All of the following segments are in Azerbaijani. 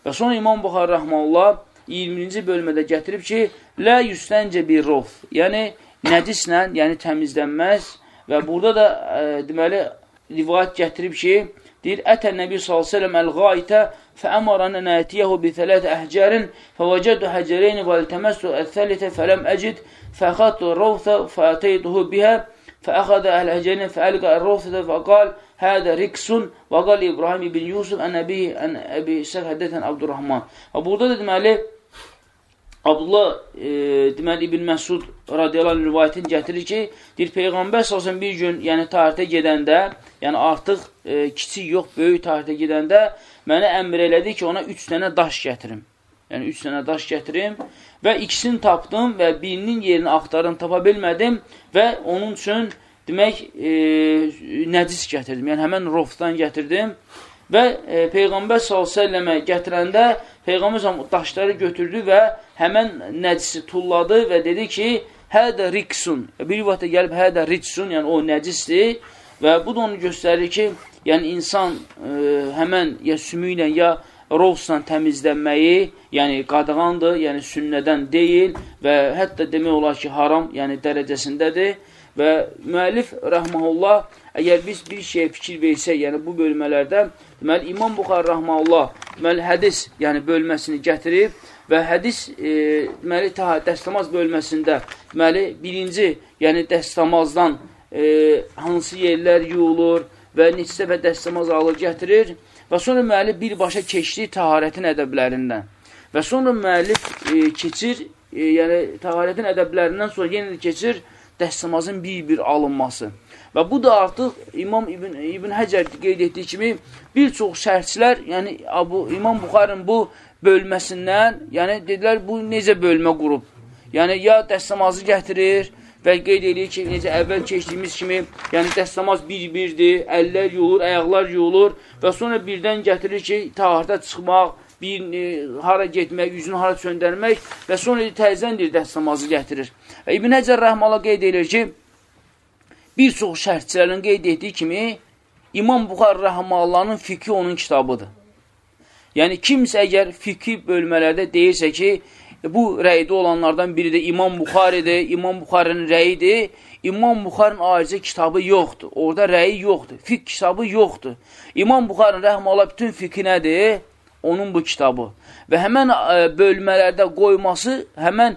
Və sonra İmam Buxari rəhməhullah 20-ci bölmədə gətirib ki, lə yüstəncə bir rof, yəni nəcizlə, yəni təmizlənməz. Və burada da deməli rivayət gətirib ki, deyir, ətən Nəbi s.ə.v əl-qaytə fəəmaranə nətiyəhu bi thələt əhcərin fəvəcədu həcəreyni və iltəməsdu əl-thəlitə fələm əcid fəxatdu rovthə fəəteyduhu bihə fəəxədə əl-həcərini fəəlqə əl-rovthədə fəqal hədə riksun və qal İbrahim ibn Yusuf ən əbi səfhədətən Abdurrahman. Və burada da deməli, Abdullah deməli İbn Məsud radiyallahu anh rivayətini gətirir ki, deyir, Peyğəmbər sallallahu bir gün, yəni tarixdə gedəndə, yəni artıq kiçik yox, böyük tarixdə gedəndə mənə əmr elədi ki, ona 3 dənə daş gətirim. Yəni 3 dənə daş gətirim və ikisini tapdım və birinin yerini axtarım, tapa bilmədim və onun üçün demək nəcis gətirdim. Yəni həmən rofdan gətirdim və Peyğəmbər s.ə.və gətirəndə Peyğəmbər daşları götürdü və həmən nəcisi tulladı və dedi ki, hədə riksun. Bir vaxtda gəlib hədə riksun, yəni o nəcisdir və bu da onu göstərir ki, yəni insan həmən ya sümüklə ya rovsla təmizlənməyi, yəni qadağandır, yəni sünnədən deyil və hətta demək olar ki, haram, yəni dərəcəsindədir. Və müəllif rəhməhullah, əgər biz bir şeyə fikir versək, yəni bu bölmələrdə, deməli, İmam Buxari rəhməhullah, deməli, hədis, yəni bölməsini gətirib və hədis, deməli, dəstəmaz bölməsində, deməli, birinci, yəni dəstəmazdan hansı yerlər yuyulur və neçə dəfə dəstəmaz alır gətirir və sonra müəllif birbaşa keçdi taharətin ədəblərindən və sonra müəllif keçir, yəni taharətin ədəblərindən sonra yenə də keçir dəstəmazın bir-bir alınması. Və bu da artıq İmam İbn Həcər qeyd etdiyi kimi bir çox şərhçilər, yəni İmam Buxarinin bu bölməsindən, yəni dedilər, bu necə bölmə qurub? Yəni ya dəstəmazı gətirir və qeyd edir ki, necə əvvəl keçdiyimiz kimi, yəni dəstəmaz bir-birdir, əllər yuyulur, ayaqlar yuyulur və sonra birdən gətirir ki, taharətə çıxmaq, hara getmək, üzünü hara söndərmək və sonra təzəndir dəstəmazı gətirir. Və İbn Həcər rəhməhullah qeyd edir ki, bir çox şərhçilərin qeyd etdiyi kimi, İmam Buxari rəhməhullahın fikri onun kitabıdır. Yəni, kimsə əgər fikri bölmələrdə deyirsə ki, bu rəydə olanlardan biri də İmam Buxaridir, İmam Buxarinin rəyidir, İmam Buxarinin ayrıca kitabı yoxdur, orada rəyi yoxdur, fiqh kitabı yoxdur. İmam Buxarinin rəhməhullah bütün fikri nədir? Onun bu kitabı. Və həmən bölmələrdə qoyması, həmən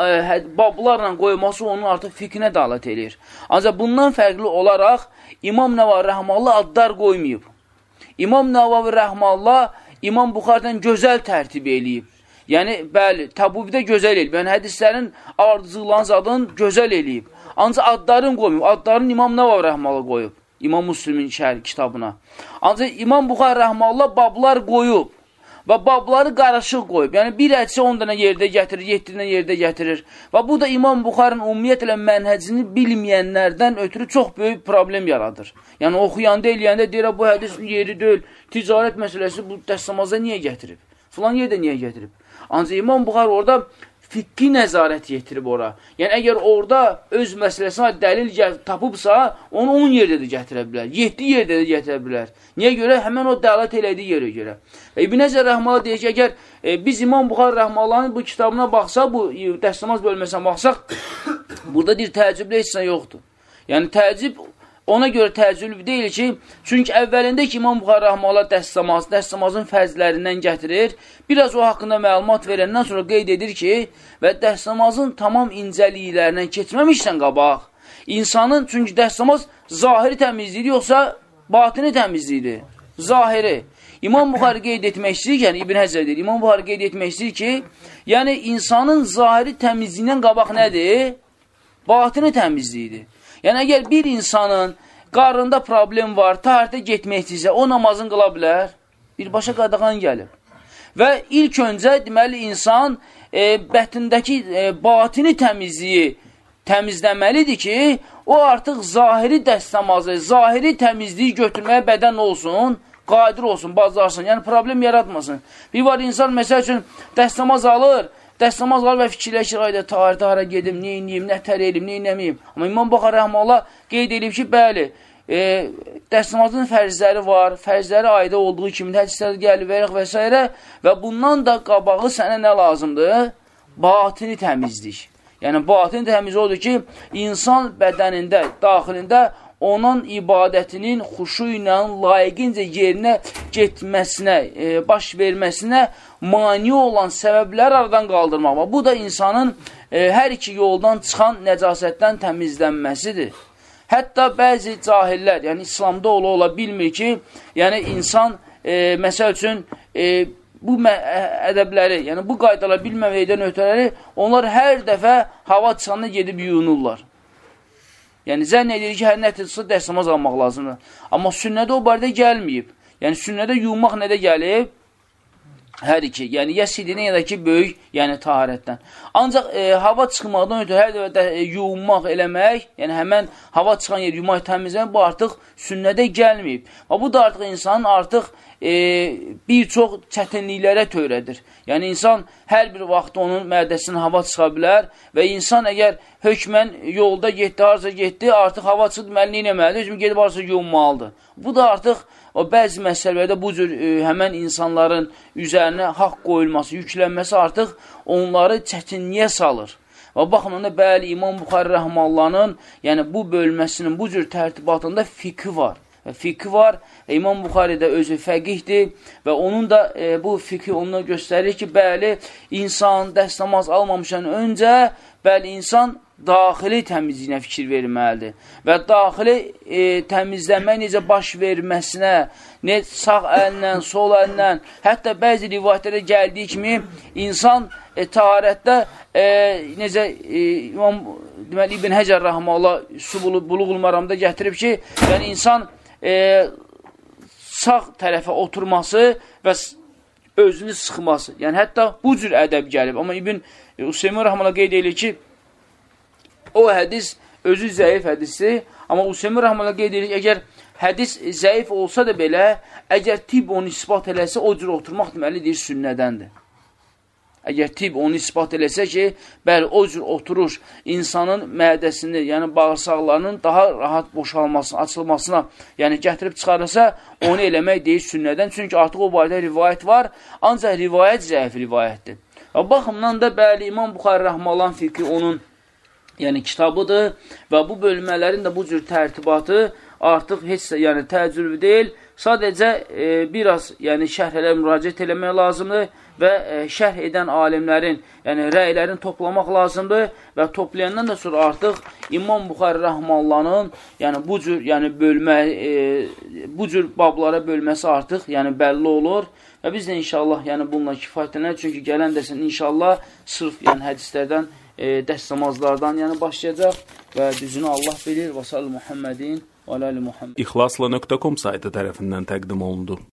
bablarla qoyması onun artıq fikrinə dalət edir. Ancaq bundan fərqli olaraq İmam Nəvavi rəhməhullah adlar qoymayıb. İmam Nəvavi rəhməhullah İmam Buxaridən gözəl tərtib eləyib. Yəni, bəli, təbubdə gözəl eləyib. Yəni, hədislərin ardıcıqlarının zadını gözəl eləyib. Ancaq adların qoymayıb. Adların İmam Nəvavi rəhməhullah qoyub. İmam Müslimin şərh kitabına. Ancaq İmam Buxari rəhməhullah bablar qoyub. Və babları qarışıq qoyub. Yəni, bir hədisi 10 dənə yerdə gətirir, 7 dənə yerdə gətirir. Və bu da İmam Buxarinin ümumiyyətlə mənhəcini bilməyənlərdən ötürü çox böyük problem yaradır. Yəni, oxuyanda, eləyəndə deyir, bu hədisin yeri deyil, ticarət məsələsi bu dəstəmaza niyə gətirib? Filan yerdə niyə gətirib? Ancaq İmam Buxari orada fiqhi nəzarət yetirib ora. Yəni, əgər orada öz məsələsinə dəlil tapıbsa, onu 10 yerdə də gətirə bilər, 7 yerdə də gətirə bilər. Niyə görə? Həmən o dəlat elədiyi yerə görə. İbn Həcər rəhməhullah deyir ki, əgər biz İmam Buxari rəhməhullahın bu kitabına baxsaq, bu dəstəmaz bölməsinə baxsaq, burada deyir, təəccüblə heç nə yoxdur. Yəni, təəccüb ona görə təəccüb deyil ki, çünki əvvəlində ki, İmam Buxari rəhməhullah dəstəmazın fərzlərindən gətirir, biraz o haqqında məlumat verəndən sonra qeyd edir ki, və dəstəmazın tamam incəliklərindən keçməmişsən qabaq, insanın, çünki dəstəmaz zahiri təmizliyidir, yoxsa batini təmizliyidir, zahiri. İmam Buxari qeyd etmək istəyir ki, yəni İbn Həcər deyir, İmam Buxari qeyd etmək istəyir ki, yəni insanın zahiri təmizliyindən qabaq nədir? Batini təmizliyidir. Yəni, əgər bir insanın qarında problem var, taharətə getmək istəyirsə, o namazını qıla bilər, birbaşa qadağan gəlir. Və ilk öncə, deməli, insan bətindəki batini təmizliyi təmizləməlidir ki, o artıq zahiri dəstəmazı, zahiri təmizliyi götürməyə bədən olsun, qadir olsun, bacarsın, yəni problem yaratmasın. Bir var insan, məsəl üçün, dəstəmaz alır və fikirləşir, ayda, taharətə hara gedim, nə inəyim, nə tər elim, nə inəməyim. Amma İmam Buxari rəhməhullah qeyd edib ki, bəli, dərs namazının fərzləri var, fərzləri ayda olduğu kimi hədislər gəlir və s. Və bundan da qabağı sənə nə lazımdır? Batini təmizlik. Yəni, batini təmiz odur ki, insan bədənində, daxilində onun ibadətinin xuşu ilə layiqincə yerinə getməsinə, baş verməsinə mani olan səbəblər aradan qaldırmaq. Bu da insanın hər iki yoldan çıxan nəcasətdən təmizlənməsidir. Hətta bəzi cahillər, yəni İslamda ola bilmir ki, yəni insan, məsəl üçün, bu ədəbləri, yəni bu qaydalar bilməməkdən ötələri, onlar hər dəfə hava çıxanda gedib yuyunurlar. Yəni, zənn edir ki, hər nəticəsi dərs namaz almaq lazımdır. Amma sünnədə o barədə gəlməyib. Yəni, sünnədə yuyunmaq nədə gəlib? Hər iki. Yəni, ya sidindən, ya da ki, böyük, yəni taharətdən. Ancaq hava çıxmaqdan ötürü hər dəfə yuyunmaq eləmək, yəni həmən hava çıxan yer yuyunmaq təmizləmək, bu artıq sünnədə gəlməyib. Bu da artıq insanın artıq bir çox çətinliklərə törədir. Yəni, insan hər bir vaxt onun mədəsindən hava çıxa bilər və insan əgər hökmən yolda getdi, harca getdi, artıq hava çıxdı, deməli, neynəməlidir? Hökmən gedib harca yuyunmalıdır. Bu da artıq o bəzi məsələlərdə bu cür həmən insanların üzərinə haqq qoyulması, yüklənməsi artıq onları çətinliyə salır. Və baxımdan da bəli, İmam Buxari Rəhmallahın, yəni bu bölməsinin bu cür tərtibatında fiqhi var. Fiqhi var, İmam Buxari də özü fəqihdir və onun da bu fiqhi onunla göstərir ki, bəli, insan dərs namaz almamışdan öncə, bəli, insan daxili təmizliyinə fikir verməlidir. Və daxili təmizlənmək necə baş verməsinə, sağ əllə, sol əllə, hətta bəzi rivayətlərə gəldiyi kimi, insan taharətdə necə deməli, İbn Həcər Rəhməllah Buluğul Məramda gətirib ki, yəni insan sağ tərəfə oturması və özünü sıxması, yəni hətta bu cür ədəb gəlib. Amma İbn Useymin Rəhməllah qeyd edir ki, o hədis özü zəif hədisdir, amma Useymin Rəhməllah qeyd edir ki, əgər hədis zəif olsa da belə, əgər tib onu ispat eləsə, o cür oturmaq deməlidir, sünnədəndir. Əgər tib onu ispat eləsə ki, bəli, o cür oturuş insanın mədəsini, yəni bağırsaqlarının daha rahat boşalmasına, açılmasına, yəni gətirib çıxarırsa, onu eləmək deyil sünnədən. Çünki artıq o barədə rivayət var, ancaq rivayət zəif rivayətdir. Və baxımdan da bəli, İmam Buxari Rəhmallahın fiqhi onun yəni kitabıdır və bu bölmələrin də bu cür tərtibatı artıq heç yəni təcrübə deyil, sadəcə biraz yəni şərhələrə müraciət eləmək lazımdır və şərh edən alimlərin, yəni rəylərini toplamaq lazımdır və toplayandan da sonra artıq İmam Buxari Rəhmallahın yəni bu cür yəni bölmə, bu cür bablara bölməsi artıq yəni bəlli olur və biz də inşallah yəni bununla kifayətlənək, çünki gələn dəsən inşallah sırf yəni hədislərdən dərs namazlardan yəni başlayacaq və düzünü Allah bilir və sallı Muhammedin və aləli Muhammed. İxlasla.com saytı tərəfindən təqdim olundu.